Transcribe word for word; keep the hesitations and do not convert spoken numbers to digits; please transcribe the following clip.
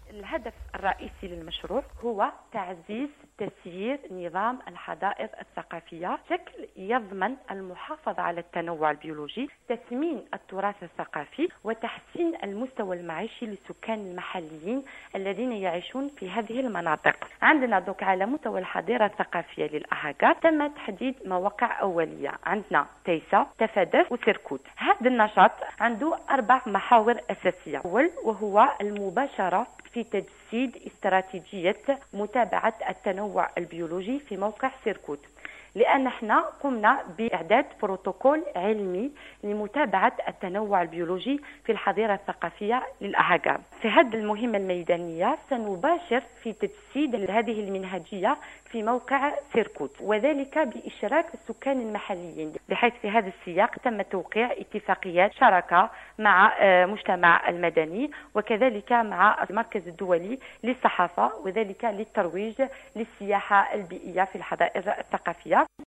الهدف الرئيسي للمشروع هو تعزيز تسيير نظام الحدائق الثقافية بشكل يضمن المحافظة على التنوع البيولوجي، تثمين التراث الثقافي، وتحسين المستوى المعيشي للسكان المحليين الذين يعيشون في هذه المناطق. عندنا دوك على مستوى الحظيرة الثقافية للأهاجر تم تحديد مواقع أولية، عندنا تيسا، تفادس وسيركوت. هذا النشاط عنده أربع محاور أساسية. أول وهو المباشرة في تجسيد استراتيجية متابعة التنوع البيولوجي في موقع سيركوت، لأن احنا قمنا بإعداد بروتوكول علمي لمتابعة التنوع البيولوجي في الحظيرة الثقافية للأهاجر. في هذه المهمة الميدانية سنباشر في تجسيد هذه المنهجية في موقع سيركوت، وذلك بإشراك السكان المحليين، بحيث في هذا السياق تم توقيع اتفاقيات شراكة مع مجتمع المدني وكذلك مع المركز الدولي للصحافة، وذلك للترويج للسياحة البيئية في الحدائق الثقافية.